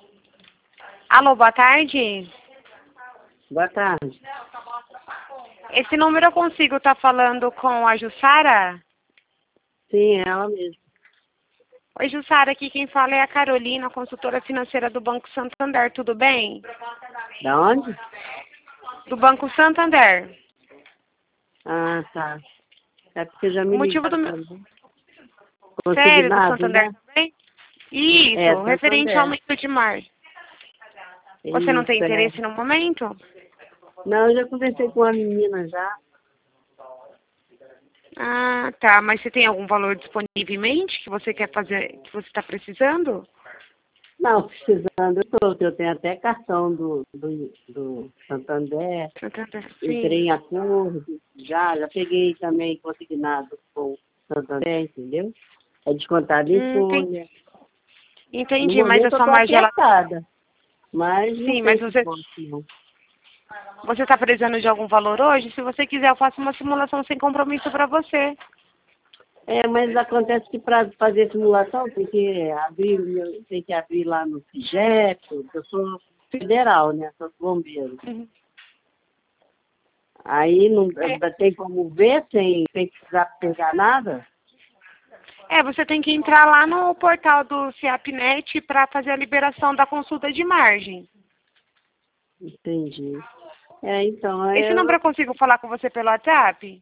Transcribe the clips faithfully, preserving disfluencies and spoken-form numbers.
Alô, boa tarde. Boa tarde. Esse número eu consigo estar falando com a Jussara? Sim, é ela mesmo. Oi, Jussara, aqui quem fala é a Carolina, consultora financeira do Banco Santander, tudo bem? Da onde? Do Banco Santander. Ah, tá. É porque já O me motivo do ligaram meu... também. Sério, do Consignado, Santander né? também? Isso, É, referente ao Santander. aumento de margem. Você não tem Isso, é. interesse no momento? Não, eu já conversei com a menina já. Ah, tá. Mas você tem algum valor disponível em mente que você quer fazer, que você está precisando? Não, precisando, eu tô, eu tenho até cartão do, do, do Santander. Santander, Entrei sim. em acordo, já, já peguei também consignado com o Santander, entendeu? É descontado em Hum, tem- folha. No entendi, mas a momento eu sua tô margem, ela... apertada, mas não Sim, tem mas você desconto, não. você está precisando de algum valor hoje? Se você quiser, eu faço uma simulação sem compromisso para você. É, mas acontece que para fazer simulação tem que abrir, o meu- tem que abrir lá no Figep, eu sou federal, né? Sou bombeiro. Uhum. Aí não É, ainda tem como ver sem, sem precisar pegar nada? é, você tem que entrar lá no portal do CIAPnet para fazer a liberação da consulta de margem. Entendi. É, então, aí Esse número eu, eu consigo falar com você pelo WhatsApp?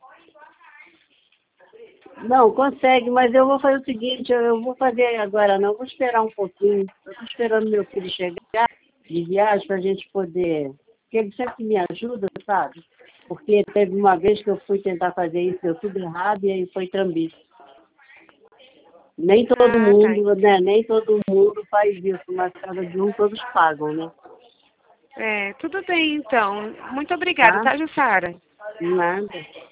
não, consegue, mas eu vou fazer o seguinte, eu, eu vou fazer agora não, vou esperar um pouquinho. Eu estou esperando meu filho chegar de viagem para a gente poder, porque ele sempre me ajuda, sabe? Porque teve uma vez que eu fui tentar fazer isso, deu tudo errado e aí foi trambiço. Nem todo Ah, tá. mundo, né? Nem todo mundo faz isso, mas cada de um todos pagam, né? É, tudo bem, então. Muito obrigada, Tá? tá, Jussara? Nada.